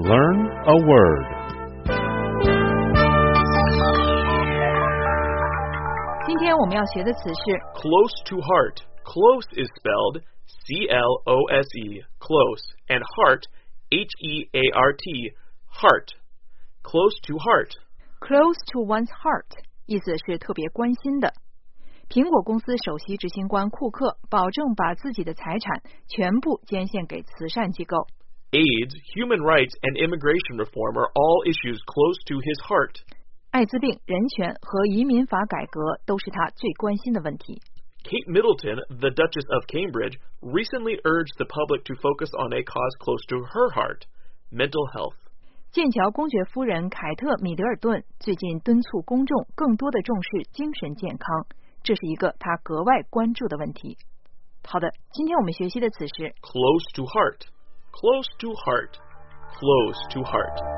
Learn a word. 今天我们要学的词是 close to heart. Close is spelled C-L-O-S-E, close, and heart, H-E-A-R-T, heart. Close to heart. close to one's heart 意思是特别关心的。苹果公司首席执行官库克保证把自己的财产全部捐献给慈善机构。 AIDS, human rights, and immigration reform are all issues close to his heart. 艾滋病、人权和移民法改革都是他最关心的问题。 Kate Middleton, the Duchess of Cambridge, recently urged the public to focus on a cause close to her heart, mental health. 剑桥公爵夫人凯特·米德尔顿最近敦促公众更多的重视精神健康，这是一个他格外关注的问题。好的，今天我们学习的词是 close to heart. Close to heart. Close to heart.